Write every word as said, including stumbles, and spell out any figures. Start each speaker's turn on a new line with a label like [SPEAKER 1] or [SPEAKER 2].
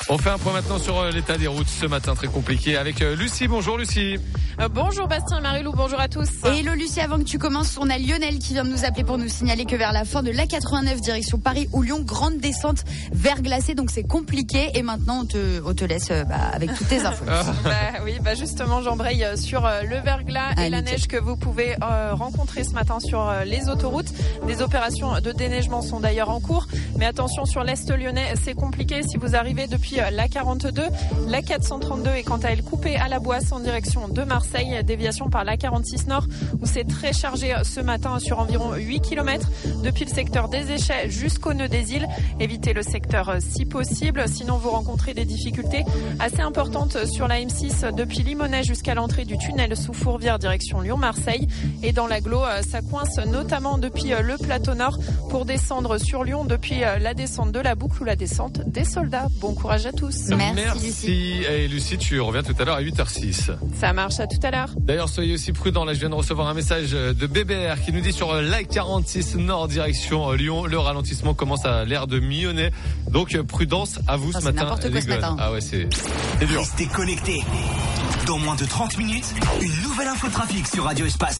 [SPEAKER 1] On fait un point maintenant sur l'état des routes ce matin très compliqué avec Lucie. Bonjour Lucie.
[SPEAKER 2] Euh, bonjour Bastien et Marie-Lou, bonjour à tous.
[SPEAKER 3] Et hello Lucie, avant que tu commences, on a Lionel qui vient de nous appeler pour nous signaler que vers la fin de l'A quatre-vingt-neuf direction Paris ou Lyon, grande descente verglacée, donc c'est compliqué. Et maintenant on te, on te laisse bah, avec toutes tes infos.
[SPEAKER 2] bah, oui, bah justement j'embraye sur le verglas et
[SPEAKER 3] ah,
[SPEAKER 2] la
[SPEAKER 3] nickel.
[SPEAKER 2] neige que vous pouvez euh, rencontrer ce matin sur les autoroutes. Des opérations de déneigement sont d'ailleurs en cours, mais attention sur l'Est lyonnais, c'est compliqué si vous arrivez depuis l'A quarante-deux. L'A quatre cent trente-deux est quant à elle coupée à la Boisse en direction de Marseille. Déviation par l'A quarante-six Nord où c'est très chargé ce matin sur environ huit kilomètres depuis le secteur des Échets jusqu'au nœud des îles. Évitez le secteur si possible, sinon vous rencontrez des difficultés assez importantes sur la M six depuis Limonest jusqu'à l'entrée du tunnel sous Fourvière direction Lyon-Marseille. Et dans l'agglo, ça coince notamment depuis le plateau nord pour descendre sur Lyon depuis la descente de la boucle ou la descente des soldats. Bon courage à tous.
[SPEAKER 3] Merci,
[SPEAKER 1] Merci.
[SPEAKER 3] Lucie.
[SPEAKER 1] Et Lucie, tu reviens tout à l'heure à huit heures six.
[SPEAKER 2] Ça marche, à tout à l'heure.
[SPEAKER 1] D'ailleurs, soyez aussi prudents. Là, je viens de recevoir un message de B B R qui nous dit sur l'A quarante-six Nord direction Lyon, le ralentissement commence à l'aire de Millonnet. Donc, prudence à vous
[SPEAKER 3] oh,
[SPEAKER 1] ce matin.
[SPEAKER 3] N'importe quoi ce matin.
[SPEAKER 1] Ah ouais, c'est, c'est dur.
[SPEAKER 4] Restez connectés. Dans moins de trente minutes, une nouvelle info trafic sur Radio Espace.